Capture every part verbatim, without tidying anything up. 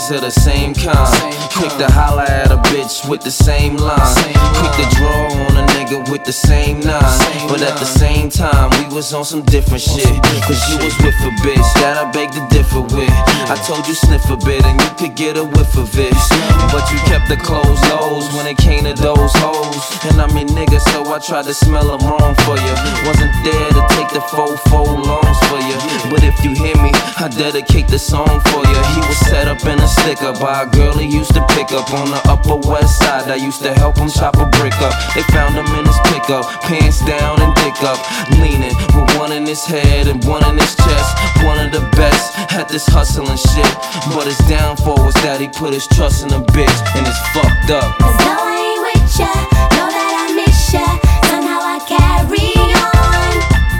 niggas are the same kind. Quick to holler at a bitch with the same line. Quick to draw on a nigga with the same nine. But at the same time, we was on some different shit. Cause you was with a bitch that I beg to differ with. I told you sniff a bit and you could get a whiff of it. But you kept the closed lows when it came to those hoes. And I'm your nigga, so I tried to smell them wrong for you. Wasn't there to take the faux-faux loans for you. But if you hear me, I dedicate the song for you. He was set up in a sticker by a girl he used to pick up on the Upper West Side. I used to help him chop a brick up. They found him in his pickup, pants down and dick up, leaning with one in his head and one in his chest. One of the best at this hustling shit. But his downfall was that he put his trust in a bitch, and it's fucked up. Cause though I ain't with ya, know that I miss ya. Somehow I carry on.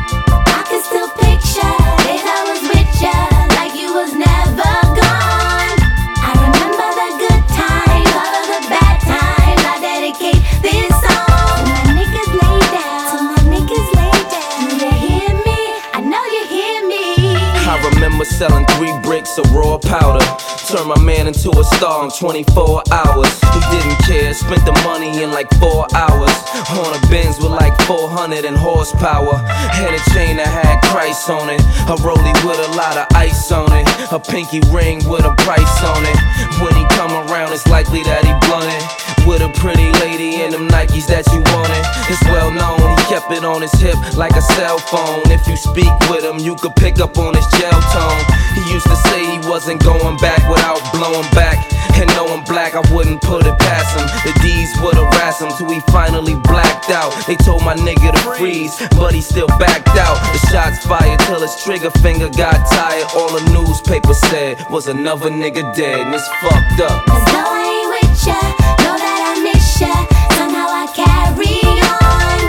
I can still picture days I was with ya, like you was never gone. I remember the good times, all of the bad times. I dedicate this song to my niggas lay down, to my niggas lay down. Do you hear me? I know you hear me. I remember selling three bricks of raw powder. Turned my man into a star in twenty-four hours. He didn't care, spent the money in like four hours. On a Benz with like four hundred and horsepower. Had a chain that had Christ on it. A rollie with a lot of ice on it. A pinky ring with a price on it. When he come around, it's likely that he blunted with a pretty lady in them Nikes that you wanted. It's well known, he kept it on his hip like a cell phone. If you speak with him, you could pick up on his gel tone. He used to say he wasn't going back without blowing back. And knowing black, I wouldn't put it past him. The D's would harass him till he finally blacked out. They told my nigga to freeze, but he still backed out. The shots fired till his trigger finger got tired. All the newspaper said was another nigga dead, and it's fucked up. Cause though I ain't with ya, know that I miss ya. Somehow I carry on.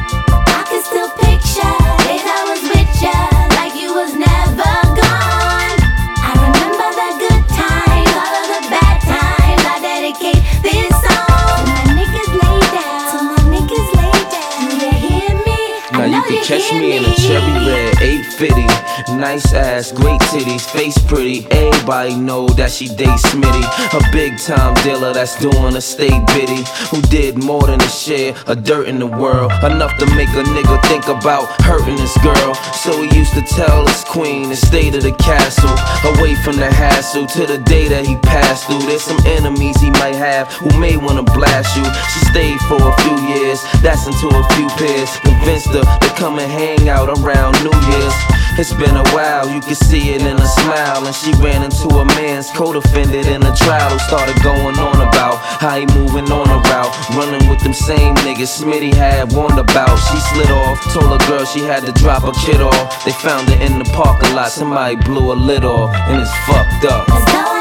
I can still picture days I was with ya, like you was never gone. I remember the good times, all of the bad times. I dedicate this song to my niggas lay down, to my niggas lay down. Do you hear me? Now you can catch me in a cherry red eight fifty. Nice ass, great titties, face pretty. Everybody know that she date Smitty. A big time dealer that's doing a state biddy. Who did more than a share of dirt in the world. Enough to make a nigga think about hurting this girl. So he used to tell his queen to stay to the castle, away from the hassle, to the day that he passed through. There's some enemies he might have who may wanna blast you. She stayed for a few years, that's into a few pairs. Convinced her to come and hang out around New Year's. It's been a while, you can see it in her smile. And she ran into a man's co-defendant in a trial, who started going on about how he moving on a route, running with them same niggas Smitty had warned about. She slid off, told her girl she had to drop her kid off. They found her in the parking lot, somebody blew her lid off, and it's fucked up. Cause though I